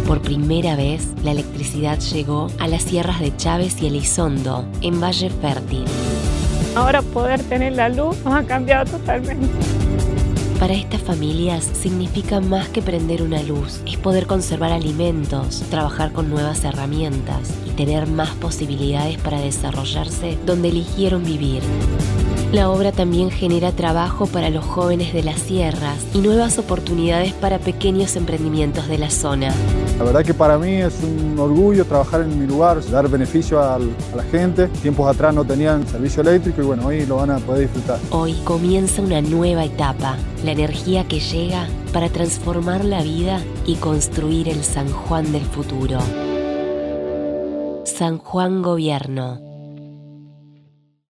Por primera vez, la electricidad llegó a las sierras de Chávez y Elizondo, en Valle Fértil. Ahora poder tener la luz nos ha cambiado totalmente. Para estas familias significa más que prender una luz, es poder conservar alimentos, trabajar con nuevas herramientas y tener más posibilidades para desarrollarse donde eligieron vivir. La obra también genera trabajo para los jóvenes de las sierras y nuevas oportunidades para pequeños emprendimientos de la zona. La verdad que para mí es un orgullo trabajar en mi lugar, dar beneficio a la gente. Tiempos atrás no tenían servicio eléctrico y bueno, hoy lo van a poder disfrutar. Hoy comienza una nueva etapa, la energía que llega para transformar la vida y construir el San Juan del futuro. San Juan Gobierno.